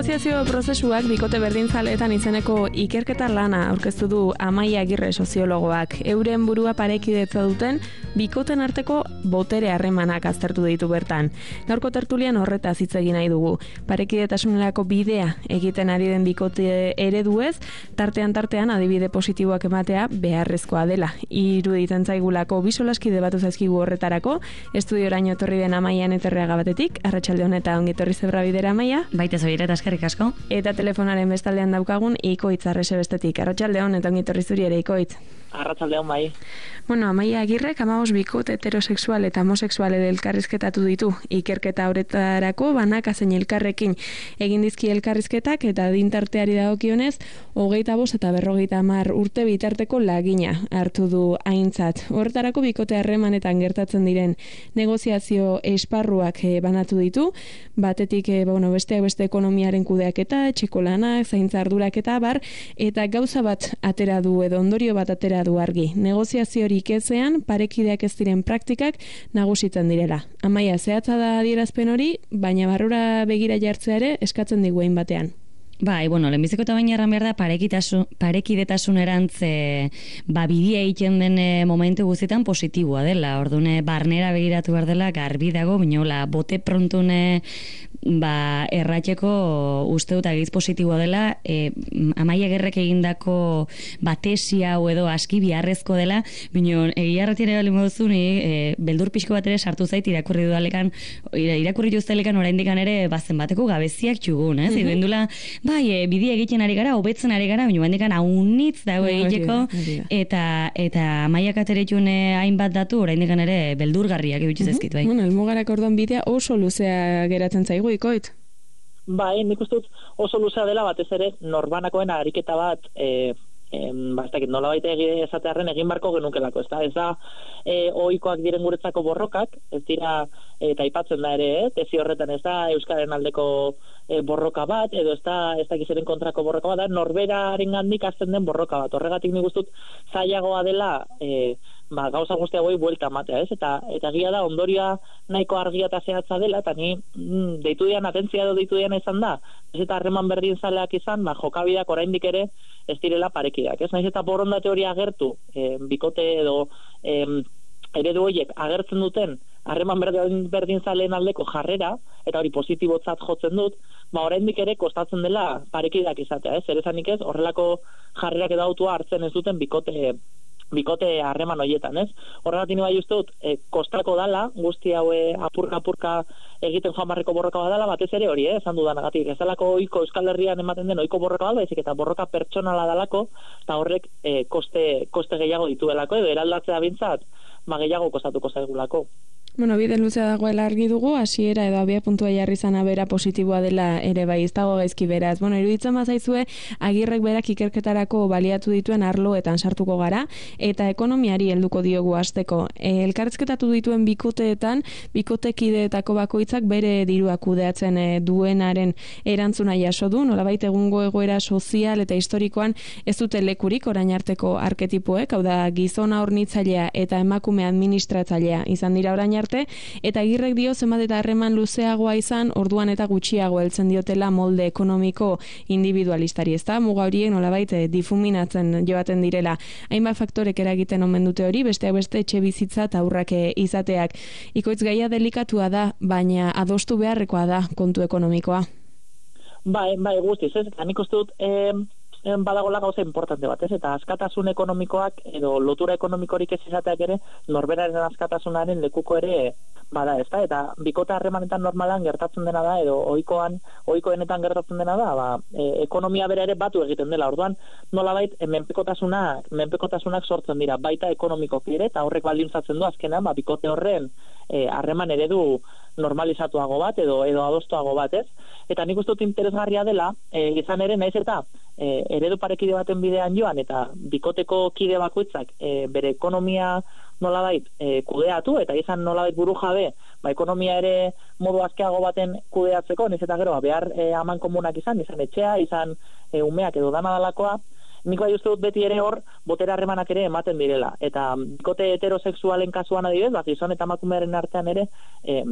Negoziazio prozesuak bikote berdinzaleetan izeneko ikerketa lana aurkeztu du Amaia Agirre soziologoak. Euren burua parekidetza duten bikoten arteko botere harremanak aztertu ditu bertan. Gaurko tertulian horretaz hitz egin nahi dugu. Parekidetasunerako bidea egiten ari den bikote ereduez, tartean adibide positiboak ematea beharrezkoa dela. Iruditzen zaigulako bisolaskide batu zaizkigu horretarako, estudioraino etorri den Amaian Eterreaga batetik, arratsalde honetan ongi etorri zebra bidera Amaia. Baita zoire eta eskerrik asko. Eta telefonaren bestaldean daukagun Ikoitz Arrese bestetik. Arratsalde hon eta ongi etorri zuri ere Ikoitz. Arratsalde hon bai. Bueno, Amaia Agirrek 15 bikote heterosexual eta homosexual elkarrizketatu ditu. Ikerketa horretarako banaka zein elkarrekin egin dizki elkarrizketak eta adintarteari dagokionez 25 eta 50 urte bitarteko lagina hartu du aintzat. Horretarako bikote harremanetan gertatzen diren negoziazio esparruak banatu ditu. Batetik besteak beste ekonomiaren kudeaketa, etxeko lanak, zaintza ardurak eta abar, eta gauza bat atera du edo ondorio bat atera du argi. Negoziaziorik ezean parekideak ez diren praktikak nagusitzen direla. Amaia, zehatza da adierazpen hori, baina barrura begira jartzea ere eskatzen diguen batean. Bai, lehenbiziko eta baina erran behar da parekidetasunerantz bidea egiten den momentu guztietan positiboa dela. Ordune barnera begiratu behar dela garbi dago, binola bote prontune erratxeko uste dut agiz positiboa dela. Amaia Agirrek egindako tesi hau edo aski biharrezko dela, bino egia erratire bali moduzu ni beldur pixko bat ere sartu zait irakurri duztelekan oraindikan ere bazen bateko gabeziak txugun, zibendula bidea egiten ari gara, hobetzen ari gara, baina bandekan haunitz dago egiteko, eta Amaiak ateretxune hainbat datu, oraindikan ere beldurgarriak egituz ezkit, bai. Elmugarak orduan bidea oso luzea geratzen zaigu, Ikoitz? Bai, nik uste dut oso luzea dela batez ere norbanakoen ariketa bat nola baita esatearren egin barko genukelako, ez da ohikoak diren guretzako borrokak, ez dira, eta aipatzen da ere, tesi horretan ez da Euskaren aldeko borroka bat, edo ez da gizeren kontrako borroka bat, da norberaren gandik azten den borroka bat. Horregatik nik uste dut zailagoa dela gauza guzti hauei buelta matea, ez? Eta egia da, ondorioa nahiko argia eta zehatza dela, eta ni deitu dian, atentzia edo deitu dian izan da, ez eta harreman berdin zaleak izan, jokabideak oraindik ere ez direla parekideak, ez? Naiz eta borondate hori agertu, bikote edo eredu horiek agertzen duten harreman berdin zaleen aldeko jarrera, eta hori positibotzat jotzen dut, oraindik ere kostatzen dela parekideak izatea, ez? Zer esanik ez, horrelako jarrerak edo autua hartzen ez duten bikote harreman horietan, ez? Horregatik bai uste dut, kostako dala, guzti hau apurka egiten joan barreko borroka bat dala, batez ere hori, esan dudanagatik, ez dalako ohiko Euskal Herrian ematen den ohiko borroka bat, baizik eta borroka pertsonala dalako, eta horrek koste gehiago dituelako, edo eraldatzea bintzat, gehiago kostatuko zaigulako. Bide luzea dagoela argi dugu, hasiera edo abia puntua jarri zana bera positiboa dela ere bai, ez dago gaizki beraz. Iruditzen bazaizue, Agirrek berak ikerketarako baliatu dituen arloetan sartuko gara, eta ekonomiari helduko diogu hasteko. Elkarrizketatu dituen bikoteetan, bikotekideetako bakoitzak bere dirua kudeatzen duenaren erantzuna jaso du, nolabait egungo egoera sozial eta historikoan ez dute lekurik orain arteko arketipoek, hau da gizona hornitzailea eta emakume administratzailea izan dira orain arte, eta Agirrek dio zenbat eta harreman luzeagoa izan, orduan eta gutxiago heltzen diotela molde ekonomiko individualistari, ezta? Muga horiek nolabait difuminatzen joaten direla. Hainbat faktorek eragiten omen dute hori, besteak beste etxe bizitza eta aurrak izateak. Ikoitz, gaia delikatua da, baina adostu beharrekoa da kontu ekonomikoa. Bai, guztiz, ez? Eta nik uste dut badagola gauza importante bat, ez? Eta askatasun ekonomikoak edo lotura ekonomikorik ez izateak ere norberaren askatasunaren lekuko ere bada, ezta? Eta bikote harremanetan normalan gertatzen dena da, edo ohikoenetan gertatzen dena da, ekonomia bera ere batu egiten dela. Orduan, nolabait menpekotasunak sortzen dira, baita ekonomikoki ere, eta horrek baldintzatzen du azkenean, bikote horren harreman eredu normalizatuago bat edo adostuago bat, ez? Eta nik uste dut interesgarria dela, izan ere naiz eta eredu parekide baten bidean joan, eta bikoteko kide bakoitzak bere ekonomia nolabait kudeatu, eta izan nolabait buru jabe, ekonomia ere modu azkeago baten kudeatzeko, naiz eta gero behar aman komunak izan etxea, izan umeak edo dana dalakoa, nik bai uste dut beti ere hor botere harremanak ere ematen direla. Eta bikote heterosexualen kasuan adibidez, gizon eta emakumearen artean ere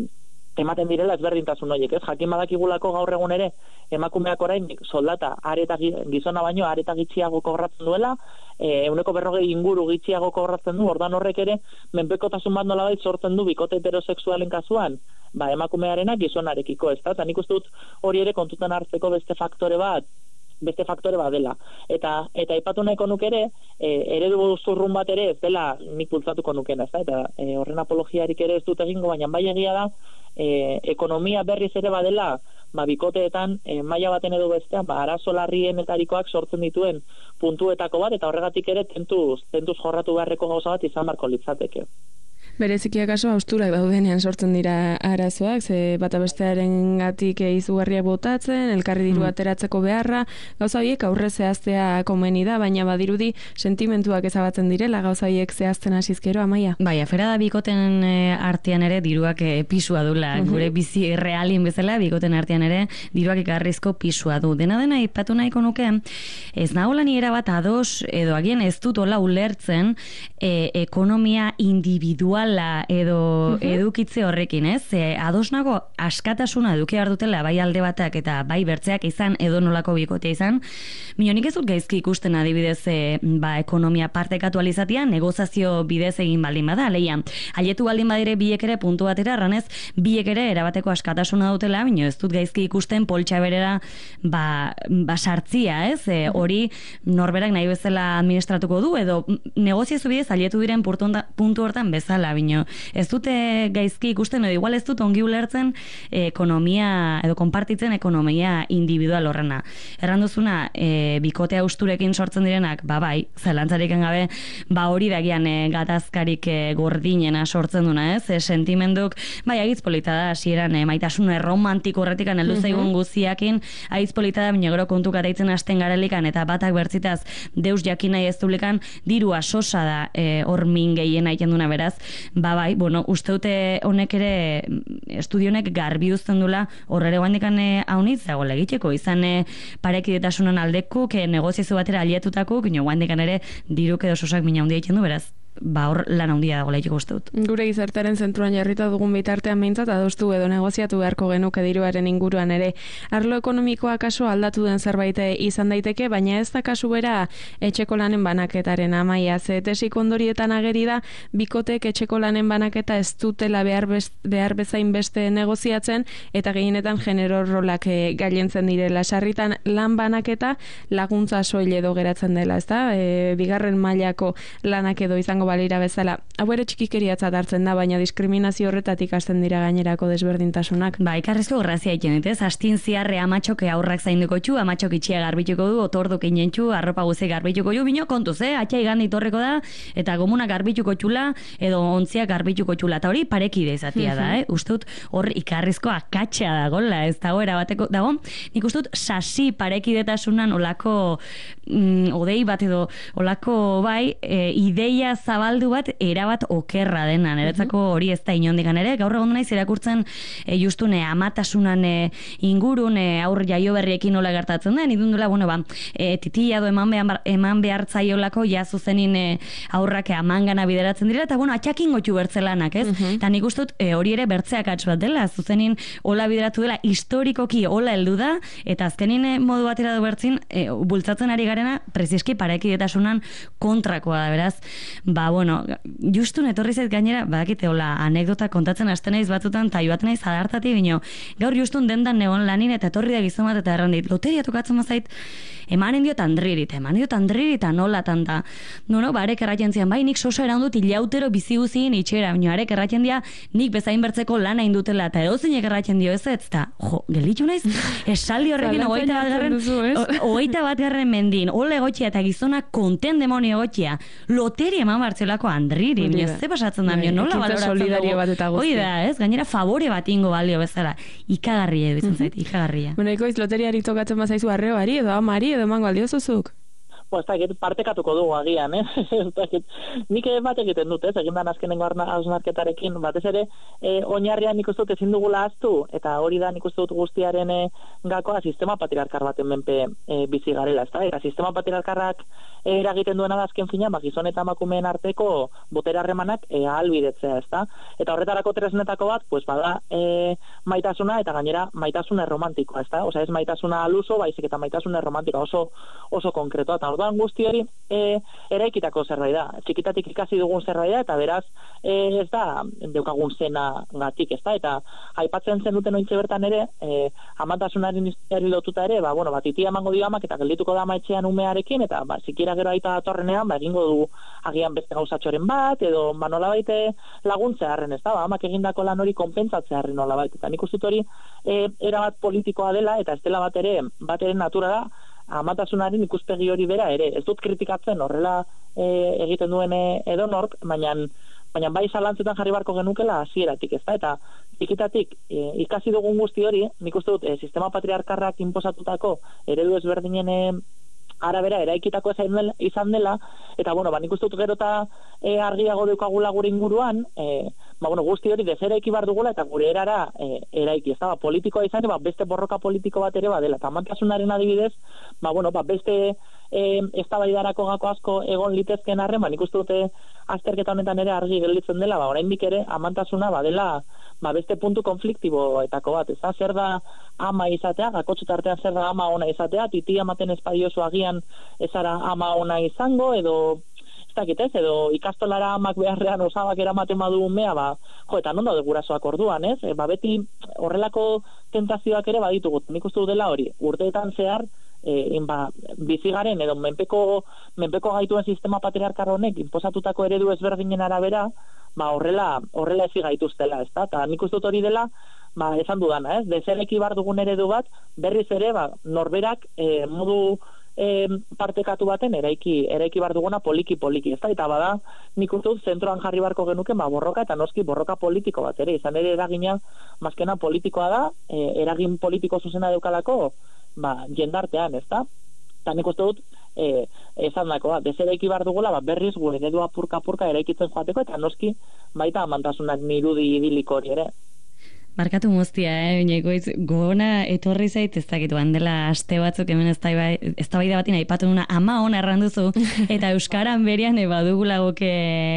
ematen direla ezberdintasun horiek, ez? Jakin badakigulako gaur egun ere, emakumeak oraindik soldata areta gizona baino areta gitxiago kobratzen duela, 140 inguru gitxiago kobratzen du, ordan horrek ere menpekotasun bat nolabait sortzen du bikote heterosexualen kasuan, emakumearena gizonarekiko, ez da? Eta nik uste dut hori ere kontutan hartzeko beste faktore bat dela. Eta aipatu nahiko nuke ere, eredu zurrun bat ere ez dela nik bultzatuko nukena, ez da? Eta horren apologiarik ere ez dut egingo, baina bai egia da, ekonomia berriz ere badela, bikoteetan maila baten edo bestean, arazo larrienetarikoak sortzen dituen puntuetako bat, eta horregatik ere tentuz jorratu beharreko gauza bat izan barko litzateke. Bereziki akaso hausturak daudenean sortzen dira arazoak, ze bata bestearengatik izugarriak botatzen, elkarri diru ateratzeko beharra, gauza horiek aurre zehaztea komeni da, baina badirudi sentimentuak ezabatzen direla gauza horiek zehazten hasizkero, Amaia. Bai, afera da bikoten artean ere diruak pisua dula, gure bizi realin bezala bikoten artean ere diruak ikarrizko pisua du. Dena ipatu nahiko nuke, ez nagola ni erabat ados, edo agian ez dut hola ulertzen ekonomia individuala edo edukitze horrekin, ez? Ados nago askatasuna eduki behar dutela bai alde batak eta bai bertzeak izan edo nolako bikotea izan. Nik ez dut gaizki ikusten adibidez ekonomia partekatu alizatia negozazio bidez egin baldin bada, leia. Haietu baldin badire biek ere puntu batera, erranez biek ere erabateko askatasuna dutela, baina ez dut gaizki ikusten poltsa berera sartzia, ez? Hori norberak nahi bezala administratuko du edo negoziazio bidez haietu diren puntu hortan bezala, baina ez dute gaizki ikusten edo igual ez dut ongi ulertzen ekonomia edo konpartitzen ekonomia individual horrena. Erranduzuna bikote hausturekin sortzen direnak, bai, zelantzarik gabe, hori dagian gatazkarik gordinena sortzen duna, ez? Sentimenduk, bai, agitz polita da, hasieran maitasun romantiko horretikan heldu zaigun guziakin, agitz polita da, baina gero kontuk ataitzen hasten garelikan, eta batak bertzitaz deus jakin nahi ez dulikan, dirua sosa da hor min gehien egiten duna beraz, bai, uste dute honek ere estudionek garbi uzten dula horrere guandikan haunitz dago legiteko, izan parekidetasunan aldekuk, negoziazu batera alietutako, guandikan ere diruk edo sosak mina handia egiten du, beraz, hor lan handia dago lehitiko uste dut. Gure gizartaren zentruan jarrita dugun bitartean behintzat adostu edo negoziatu beharko genuke diruaren inguruan ere. Arlo ekonomikoa kaso aldatu den zerbait izan daiteke, baina ez da kasu bera etxeko lanen banaketaren, Amaia. Ze tesik ondorietan ageri da, bikotek etxeko lanen banaketa ez dutela behar bezain beste negoziatzen, eta gehienetan genero rolak gailentzen direla. Sarritan lan banaketa laguntza soil edo geratzen dela, ezta? Bigarren mailako lanak edo izango balira bezala. Hau ere txikikeriatzat hartzen da, baina diskriminazio horretatik hasten dira gainerako desberdintasunak. Ikarrezko grazia egiten, ez? Astin ziarre amatxoke aurrak zainduko txu, amatxok itxia garbituko du, otorduk inentxu, arropa guzi garbituko du, bino kontuz, atxa igandi torreko da, eta gomuna garbituko txula, edo ontzia garbituko txula, eta hori parekide izatia da, Uste dut hor ikarrizko akatxea dagoela, ez dago erabateko, dago, nik uste dut sasi parekidetasunan olako odei bat edo olako ideia zabaldu bat erabat okerra dena, niretzako hori ez da inondikan ere, gaur egon naiz irakurtzen justune amatasunan ingurun aur jaio berriekin nola gertatzen da, nidun dula, titila do eman behartzaiolako ja zuzenin aurrak amangana bideratzen dira, eta atxakin gotxu bertzelanak, ez? Eta nik uste dut hori ere bertzeak atx bat dela, zuzenin hola bideratu dela, historikoki hola heldu da, eta azkenin modu batera du bertzin, bultzatzen ari garena, prezieski parekidetasunan kontrakoa da, beraz, justun etorri zait gainera, badakite hola, anekdota kontatzen hasten naiz batzutan, eta joaten naiz adartati, bino, gaur justun dendan negon lanin, eta etorri da gizon bat, eta errandit, loteria tokatzen mazait, emanen dio tandririta nolatan da. Arek erratzen zian, nik soso erandut ilautero bizi guzien itxera, bino, arek erratzen dia, nik bezain bertzeko lana indutela, eta edozinek erratzen dio ez, eta, gelitxu naiz, esaldi horrekin, hogeita bat garren mendin, hola egotxia, eta gizona konten demoni egotxia, loteria eman bartzelako andriri, ze pasatzen da, nola baloratzen dugu. Hoi da, ez? Gainera favore bat ingo balio bezala. Ikagarria ebitzen zait, ikagarria. Ikoiz, loteriari tokatzen bazaizu arreoari, edo amari, edo mango aldiozuzuk? ez dakit, partekatuko dugu agian, ez dakit, nik bat egiten dut, egindan azkenengo hausnarketarekin, batez ere, oinarrian nik uste dut ezin dugula ahaztu, eta hori da nik uste dut guztiaren gakoa sistema patriarkar baten menpe bizi garela, ez da, eta sistema patriarkarrak eragiten duena da azken fina, gizon eta emakumeen arteko botera harremanak ahalbidetzea, ez da, eta horretarako tresnetako bat, pues bada maitasuna, eta gainera maitasuna romantikoa, ez da, osea ez maitasuna aluso, baizik eta maitasuna romantikoa, oso konkretoa, eta orduan guzti hori eraikitako zerbait da, txikitatik ikasi dugun zerbait da, eta beraz ez da deukagun zena gatik, ez da, eta aipatzen zen duten ointxe bertan ere, amatasunaren historiari lotuta ere, titia emango dio amak, eta geldituko da ama etxean umearekin, eta zikira gero aita datorrenean, egingo du agian beste gauzatxoren bat, edo nolabait laguntzea harren, ez da, amak egindako lan hori konpentsatzea harren nolabait, eta nik ustut hori erabat politikoa dela, eta ez dela bat ere natura da, amatasunaren ikuspegi hori bera ere, ez dut kritikatzen horrela egiten duen edonork, baina bai zalantzetan jarri barko genukela hasieratik, ez da, eta txikitatik ikasi dugun guzti hori, nik uste dut sistema patriarkarrak inposatutako eredu ezberdinen arabera eraikitako izan dela, eta nik uste dut gero eta argiago deukagula gure inguruan, guzti hori deseraiki bar dugula eta gure erara eraiki, ez da, politikoa izan, beste borroka politiko bat ere badela, eta amatasunaren adibidez, beste eztabaidarako gako asko egon litezken arren, nik uste dute azterketa honetan ere argi gelditzen dela, oraindik ere amantasuna badela beste puntu konfliktiboetako bat, ez da, zer da ama izatea, gakotxetartean zer da ama ona izatea, titia ematen espadiozu agian ezara ama ona izango, edo ez dakit ez, edo ikastolara amak beharrean osabak eramaten badu umea, eta non daude gurasoak orduan, ez? Beti horrelako tentazioak ere baditugut, nik uste dela hori, urteetan zehar, bizigaren edo menpeko gaituen sistema patriarkar honek inposatutako eredu ezberdinen arabera, horrela ezi gaituztela, ez da? Eta nik uste dut hori dela, esan dudana, ez? Desereki bar dugun eredu bat, berriz ere, norberak modu partekatu baten eraiki bar duguna poliki, ez da? Eta bada, nik uste dut zentroan jarri barko genuke, borroka eta noski borroka politiko bat ere, izan ere eragina mazkena politikoa da, eragin politiko zuzena deukalako, jendartean, ez da? Eta nik uste dut, esan dakoa, deseraiki bar dugula, berriz gure eredu apurka eraikitzen joateko, eta noski baita amantasunak irudi idiliko hori ere. Barkatu muztia, binekoitz, gona etorri zait, ez dakit, dela aste batzuk hemen eztabaida batin aipatu nuna ama hona erranduzu, eta euskaran berian badugulagoke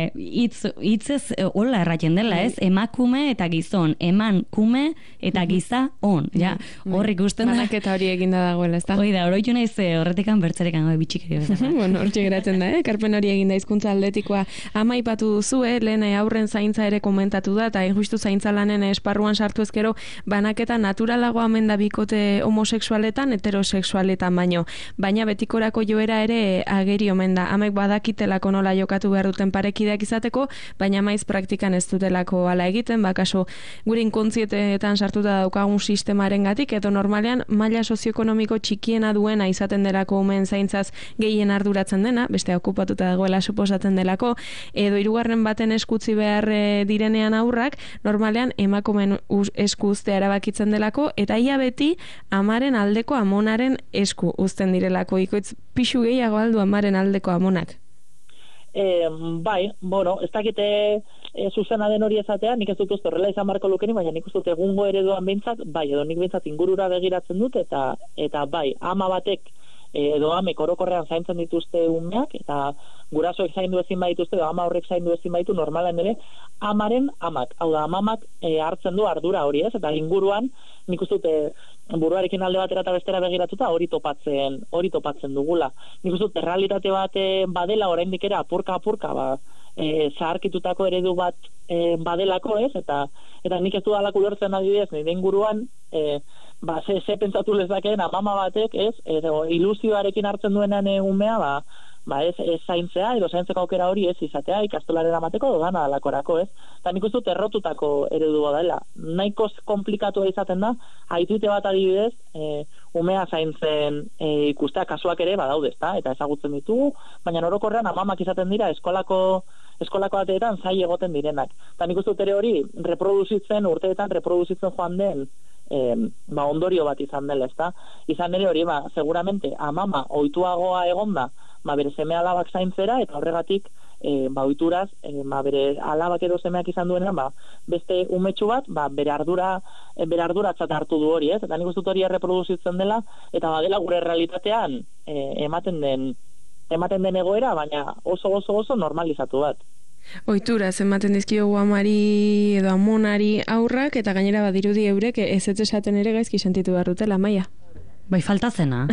hitzez hola erraten dela, ez? Emakume eta gizon, eman kume eta giza on, ja, hor ikusten da. Banaketa hori eginda dagoela, ez da? Hoi da, oroitu naiz horretikan bertzerekan bitxikeri bezala. Bueno, hortxe geratzen da, karpen hori eginda hizkuntza aldetikoa ama aipatu duzu, lehen aurren zaintza ere komentatu da, eta justu zaintza lanen esparruan sartu ezkero, banaketa naturalago amen da bikote homosexualetan, heterosexualetan baina betikorako joera ere ageri omen da. Amek badakitelako nola jokatu behar duten parekideak izateko, baina maiz praktikan ez dutelako ala egiten, kaso gure inkontzietetan sartuta daukagun sistemaren gatik, edo normalean maila sozioekonomiko txikiena duena izaten delako umen zaintzaz gehien arduratzen dena, beste okupatuta dagoela suposatzen delako, edo hirugarren baten eskutzi behar direnean aurrak, normalean emakumeen esku uztea erabakitzen delako, eta ia beti amaren aldeko amonaren esku uzten direlako. Ikoitz pixu gehiago aldu amaren aldeko amonak? Ez dakite zuzena den hori ezatea, nik ez dut uste horrela izan barko lukeni, baina nik uste egungo ereduan behintzat, edo nik behintzat ingurura begiratzen dut, eta ama batek edo amek orokorrean zaintzen dituzte umeak, eta gurasoek zaindu ezin badituzte, edo ama horrek zaindu ezin baditu, normalen ere, amaren amak. Hau da, amamak hartzen du ardura hori, ez? Eta inguruan, nik uste dut buruarekin alde batera eta bestera begiratuta hori topatzen dugula. Nik uste dut errealitate bat badela oraindik ere apurka, zaharkitutako eredu bat badelako, ez? Eta nik ez du dalako ulertzen adibidez, nire inguruan, ze pentsatu lezakeen amama batek, ez? Ilusioarekin hartzen duenan umea, ez zaintzea, edo zaintzeko aukera hori ez izatea, ikastolaren amateko dana dalakorako, ez? Eta nik uste dut errotutako eredua dela. Nahiko komplikatua izaten da, aitute bat adibidez, umea zaintzen ikustea kasuak ere badaude, eta ezagutzen ditugu, baina orokorrean amamak izaten dira eskolako bateetan zai egoten direnak. Eta nik uste dut ere hori urteetan reproduzitzen joan den ondorio bat izan dela, ezta? Izan ere hori, seguramente amama ohituagoa egonda, bere seme alabak zaintzera, eta horregatik ohituraz, bere alabak edo semeak izan duenean, beste umetxu bat, bere arduratzat hartu du hori, ez? Eta nik uste dut hori erreproduzitzen dela, eta badela gure realitatean ematen den egoera, baina oso normalizatu bat. Ohituraz ematen dizkiogu amari edo amonari aurrak, eta gainera badirudi eurek ez esaten ere gaizki sentitu behar dutela, Maia. Bai, falta zena.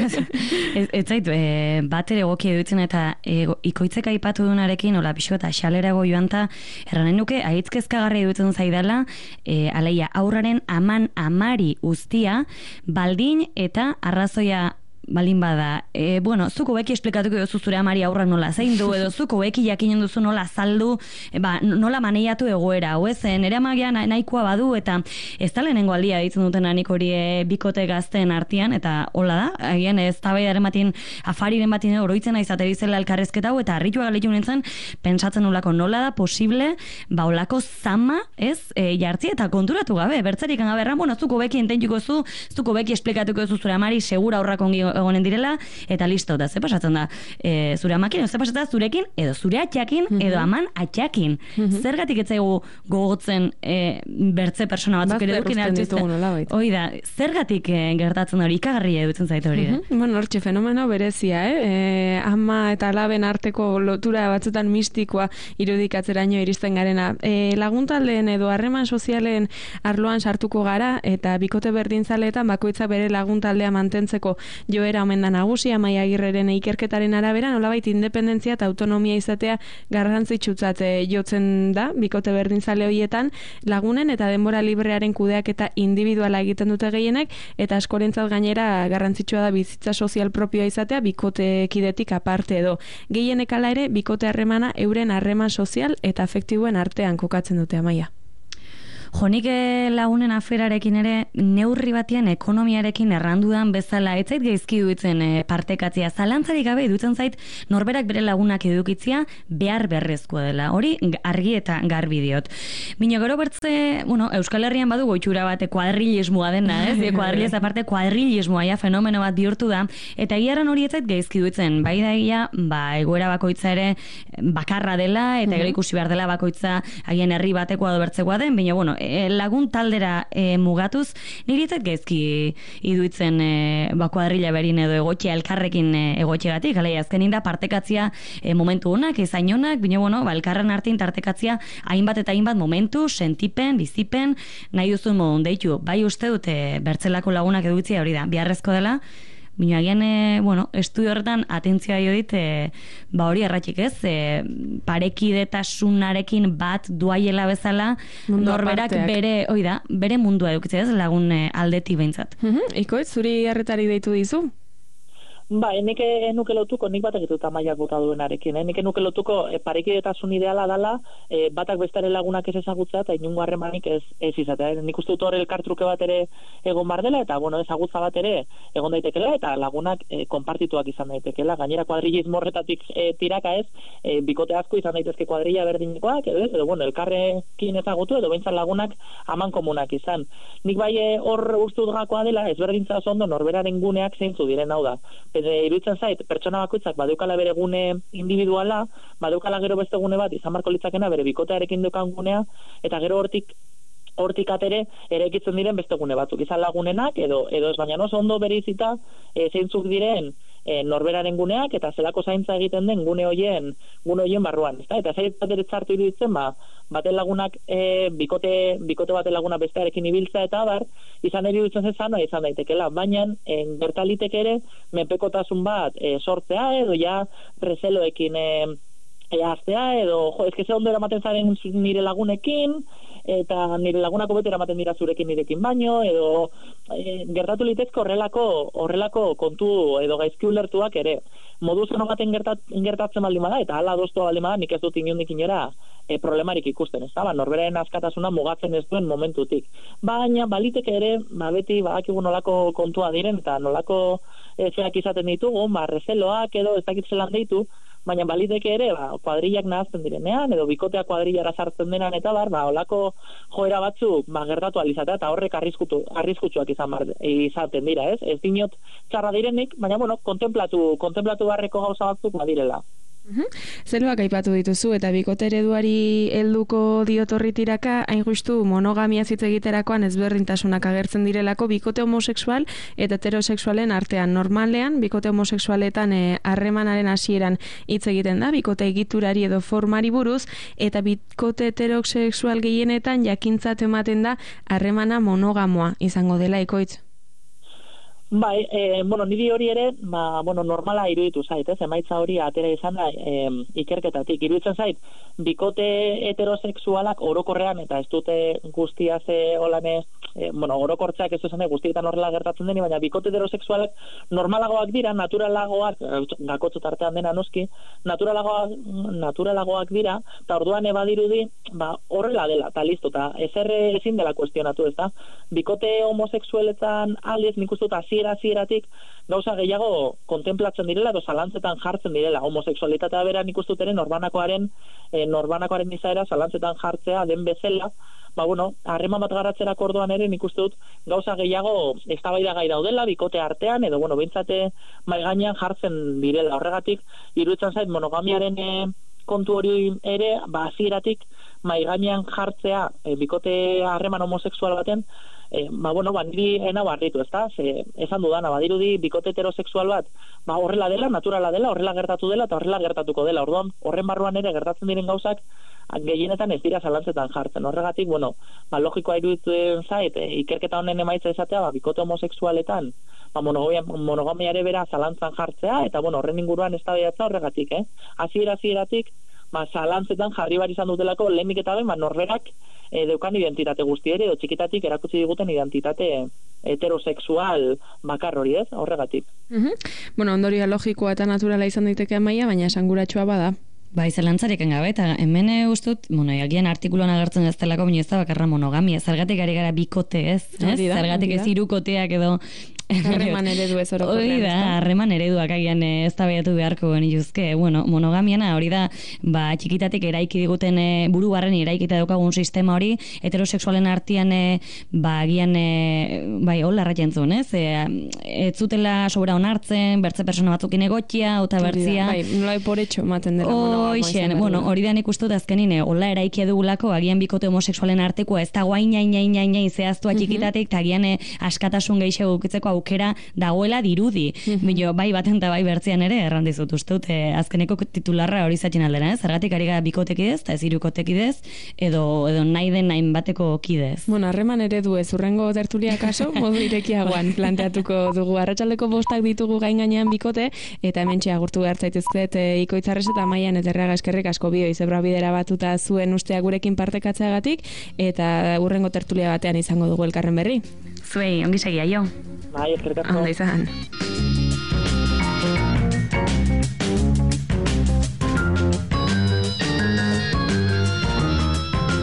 Ez zait, bat ere egoki edutzen eta ikoitzek aipatu dunarekin, hola pixo eta xalerago joan ta, erranen nuke, ahitzkezkagarri edutzen zaidala, alaia aurraren amari ustia, baldin eta arrazoia balin bada, zuko beki esplikatuko duzu zure amari aurrak nola zaindu, edo zuko beki jakinen duzu nola azaldu, nola maneiatu egoera, hau ez, nire amagia nahikoa badu, eta ez da lehenengo aldia ditzen duten anik hori bikote gazten artean, eta hola da, agian ez tabaidaren batin, afariren batin oroitzen aizate bizela elkarrezketa hau, eta harritua galetu nintzen, pentsatzen olako nola da posible, olako zama, ez, jartzi eta konturatu gabe, bertzerik gabe, zuko beki ententuko zu, zuko beki esplikatuko duzu zure amari, segura aurrak ongi egonen direla, eta listo, da, ze pasatzen da, zure amakin, ze pasatzen da, zurekin, edo zure atxakin, edo aman atxakin. Zergatik etzaigu gogotzen bertze persona batzuk ere dukin hoi da, zergatik gertatzen hori, ikagarria edutzen zaitu hori da. Bueno, hortxe fenomeno berezia, ama eta alaben arteko lotura batzutan mistikoa irudikatzeraino iristen garena. Laguntaldeen edo harreman sozialen arloan sartuko gara, eta bikote berdintzaleetan bakoitza bere laguntaldea mantentzeko joera omen da nagusia, Maia Agirreren ikerketaren arabera, nolabait independentzia eta autonomia izatea garrantzitsutzat jotzen da, bikote berdintzale horietan, lagunen eta denbora librearen kudeaketa individuala egiten dute gehienek, eta askorentzat gainera garrantzitsua da bizitza sozial propioa izatea, bikotekidetik aparte edo. Gehienek ala ere, bikote harremana euren harreman sozial eta afektiboen artean kokatzen dute, Maia. Jonik lagunen aferarekin ere neurri batean ekonomiarekin errandudan bezala etzait gaizki duitzen partekatzea. Zalantzarik gabe dutzen zait norberak bere lagunak edukitzia behar berrezkoa dela. Hori argi eta garbi diot. Bino gero bertze, Euskal Herrian badu goitxura bate kuadrilismoa dena, ez? Kuadrilez aparte kuadrilismoa fenomeno bat bihurtu da, eta giaran hori etzait gaizki duitzen. Bai da ia, egoera bakoitza ere bakarra dela, eta gero ikusi behar dela bakoitza agian herri batekoa edo bertzekoa den, baina lagun taldera mugatuz, niri etzait gaizki iduitzen kuadrilla berin edo egotxea elkarrekin egotxegatik, azkenin da partekatzia momentu honak, ezain honak, baina elkarren artean tartekatzia hainbat eta hainbat momentu, sentipen, bizipen, nahi duzun modun deitu. Bai uste dute bertzelako lagunak edukitzea hori da, biharrezko dela, baina agian, estudio horretan atentzioa jo dit, hori erratxik ez, parekidetasunarekin bat duaiela bezala, norberak bere mundua edukitzea ez, lagun aldetik behintzat. Ikoitz, zuri erretari deitu dizu? Nik enuke lotuko, nik batak dut amaiak bota duenarekin. Nik enuke lotuko parekidetasun ideala dala, batak bestare lagunak ez ezagutzea eta inungo harremanik ez izatea. Nik uste dut hor elkartruke bat ere egon bar dela, eta ezagutza bat ere egon daitekela, eta lagunak konpartituak izan daitekela. Gainera kuadrilismo horretatik tiraka ez, bikote asko izan daitezke kuadrilla berdinikoak, edo elkarrekin ezagutu, edo behintzat lagunak aman komunak izan. Nik bai hor uste dut gakoa dela, ezberdintza ondo norberaren guneak zeintzu diren, hau da. Iruditzen zait, pertsona bakoitzak badeukala bere gune individuala, badeukala gero beste gune bat, izan barko litzakena bere bikotearekin dukan gunea, eta gero hortik atere eraikitzen diren beste gune batzuk, izan lagunenak, edo ez baina oso ondo bereizita zeintzuk diren norberaren guneak, eta zelako zaintza egiten den gune hoien barruan. Eta zait bat ere txartu iruditzen, baten lagunak, bikote baten laguna bestearekin ibiltza eta abar, izan iruditzen zezana izan daitekela, baina gertalitek ere menpekotasun bat sortzea, edo ja rezeloekin aztea, edo ezke ze ondo eramaten zaren nire lagunekin, eta nire lagunako bete eramaten dira zurekin nirekin baino, edo gertatu litezko horrelako kontu edo gaizki ulertuak ere. Modu zono baten gertatzen baldin bada, eta hala adostua baldin bada, nik ez dut inondik inora problemarik ikusten, ez da, norberaren askatasuna mugatzen ez duen momentutik. Baina baliteke ere, beti badakigu nolako kontua diren, eta nolako zeak izaten ditugu, rezeloak edo ez dakit zelan deitu, baina baliteke ere, kuadrillak nahazten direnean, edo bikotea kuadrillara sartzen denan, eta olako joera batzuk, gertatu alizatea, eta horrek arriskutsuak izaten dira, ez? Ez dinot txarra direnik, baina, kontemplatu beharreko gauza batzuk badirela. Zeluak aipatu dituzu eta bikote ereduari helduko diotorri tiraka, hain justu monogamia hitz egiterakoan ezberdintasunak agertzen direlako bikote homosexual eta heterosexualen artean. Normalean, bikote homosexualetan harremanaren hasieran hitz egiten da, bikote egiturari edo formari buruz, eta bikote heterosexual gehienetan jakintzat ematen da harremana monogamoa izango dela Ekoitz. Bai, niri hori ere, normala iruditu zait, emaitza hori atera izan da ikerketatik. Iruditzen zait, bikote heterosexualak orokorrean, eta ez dute guztia orokortzeak ez duzene guztietan horrela gertatzen deni, baina bikote heterosexualak normalagoak dira, naturalagoak, gakotzu tartean dena noski, naturalagoak dira, eta orduan ebadirudi, horrela dela, eta listo, eta ezerre ezin dela kuestionatu, ez da? Bikote homosexualetan aldiz, nik uste dut hasieratik gauza gehiago kontemplatzen direla edo zalantzetan jartzen direla. Homosexualitatea bera nik uste dut ere norbanakoaren izaera zalantzetan jartzea den bezala, harreman bat garatzerako orduan ere nik uste dut gauza gehiago eztabaidagai daudela bikote artean edo behintzate mahai gainean jartzen direla. Horregatik iruditzen zait monogamiaren kontu hori ere hasieratik mahai gainean jartzea bikote harreman homosexual baten niri enau harritu, ez da? Esan dudana, badirudi bikote heterosexual bat, horrela dela, naturala dela, horrela gertatu dela, eta horrela gertatuko dela. Orduan, horren barruan ere gertatzen diren gauzak, gehienetan ez dira zalantzetan jartzen. Horregatik, logikoa iruditzen zait, ikerketa honen emaitza esatea, bikote homosexualetan, monogamiare bera zalantzan jartzea, eta horren inguruan eztabaidatza horregatik, hasieratik, zalantzetan jarri bar izan dutelako lehenik eta behin, norberak deukan identitate guzti ere, edo txikitatik erakutsi diguten identitate heterosexual bakar hori, ez? Horregatik. Ondorio logikoa eta naturala izan daiteke Amaia, baina esanguratsua bada. Bai, zelantzarik gabe, eta hemen ustut, agian artikuluan agertzen ez delako, baina ez da bakarra monogamia, zergatik ari gara bikote, ez? Zergatik ez hirukoteak edo harreman eredu ez orokorrean. Hori da, harreman ereduak agian eztabaidatu beharko genituzke. Monogamiana hori da, txikitatik eraiki diguten buru barren eraikita daukagun sistema hori, heterosexualen artean agian hola erratentzun, ez? Ez zutela sobera onartzen, bertze persona batzukin egotia, eta bertzia. Nola eporetxo ematen dela monogamoa. Hori da nik uste dut azkenin, hola eraikia dugulako, agian bikote homosexualen artekoa, ez da guain zehaztua txikitatik, eta agian askatasun gehiago ukitzeko aukera dagoela dirudi. Bai baten eta bai bertzean ere errandizut usteut, azkeneko titularra hori zatzen aldera, zergatik ari gara bikotekidez, eta ez hirukotekidez, edo nahi den nahin bateko kidez. Harreman eredu ez, urrengo tertulia kaso, modu irekiagoan planteatuko dugu. Arratsaldeko 5 ditugu gain gainean bikote, eta hementxe agurtu behar zaitezket Ikoitzarrez eta Maian Eterraga eskerrik asko bioi zebra bidera batuta zuen ustea gurekin partekatzeagatik, eta urrengo tertulia batean izango dugu elkarren berri. Zuei, ongi segia jo. Bai, eskerrik asko. Ondo izan.